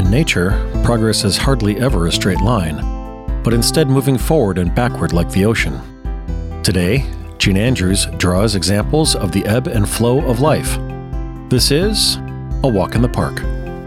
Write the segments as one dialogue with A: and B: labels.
A: In nature, progress is hardly ever a straight line, but instead moving forward and backward like the ocean. Today, Gene Andrews draws examples of the ebb and flow of life. This is A Walk in the Park.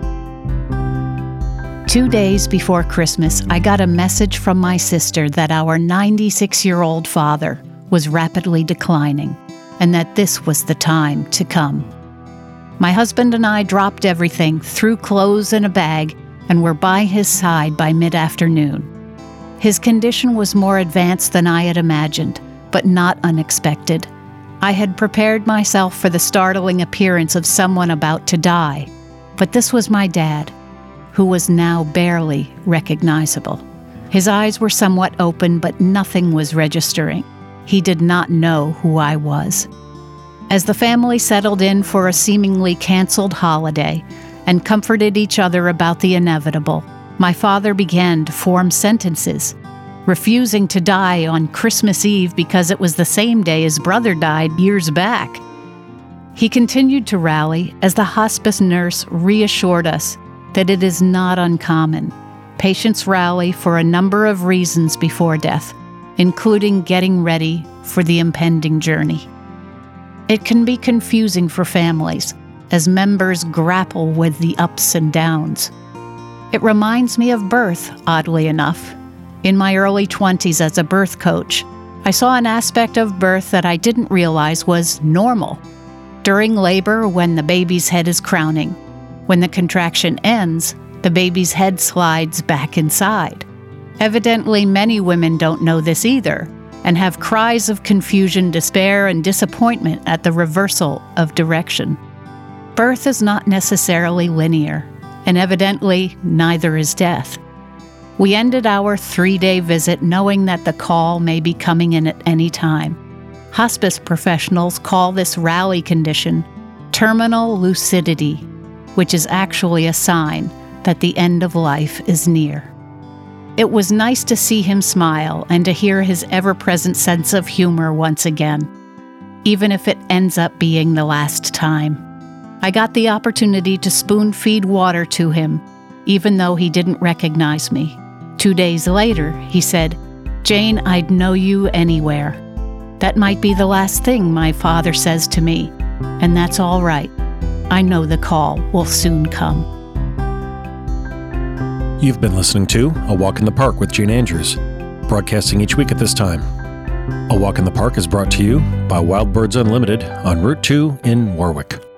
B: 2 days before Christmas, I got a message from my sister that our 96-year-old father was rapidly declining, and that this was the time to come. My husband and I dropped everything, threw clothes in a bag, and were by his side by mid-afternoon. His condition was more advanced than I had imagined, but not unexpected. I had prepared myself for the startling appearance of someone about to die, but this was my dad, who was now barely recognizable. His eyes were somewhat open, but nothing was registering. He did not know who I was. As the family settled in for a seemingly canceled holiday and comforted each other about the inevitable, my father began to form sentences, refusing to die on Christmas Eve because it was the same day his brother died years back. He continued to rally as the hospice nurse reassured us that it is not uncommon. Patients rally for a number of reasons before death, including getting ready for the impending journey. It can be confusing for families as members grapple with the ups and downs. It reminds me of birth, oddly enough. In my early 20s as a birth coach, I saw an aspect of birth that I didn't realize was normal. During labor, when the baby's head is crowning, when the contraction ends, the baby's head slides back inside. Evidently, many women don't know this either, and have cries of confusion, despair, and disappointment at the reversal of direction. Birth is not necessarily linear, and evidently neither is death. We ended our 3-day visit knowing that the call may be coming in at any time. Hospice professionals call this rally condition terminal lucidity, which is actually a sign that the end of life is near. It was nice to see him smile and to hear his ever-present sense of humor once again, even if it ends up being the last time. I got the opportunity to spoon-feed water to him, even though he didn't recognize me. 2 days later, he said, "Jane, I'd know you anywhere." That might be the last thing my father says to me, and that's all right. I know the call will soon come.
A: You've been listening to A Walk in the Park with Gene Andrews, broadcasting each week at this time. A Walk in the Park is brought to you by Wild Birds Unlimited on Route 2 in Warwick.